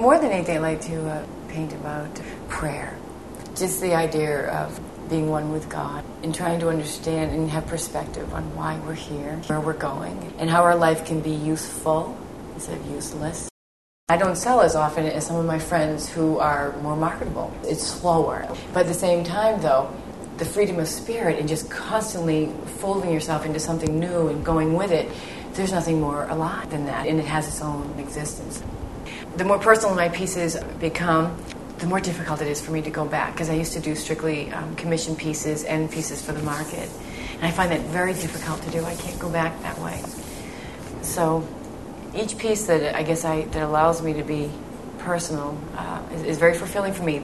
more than anything, I like to paint about prayer. Just the idea of being one with God and trying to understand and have perspective on why we're here, where we're going, and how our life can be useful instead of useless. I don't sell as often as some of my friends who are more marketable. It's slower. But at the same time, though, the freedom of spirit and just constantly folding yourself into something new and going with it, there's nothing more alive than that, and it has its own existence. The more personal my pieces become, the more difficult it is for me to go back, because I used to do strictly commission pieces and pieces for the market. And I find that very difficult to do. I can't go back that way. So each piece that that allows me to be personal is very fulfilling for me.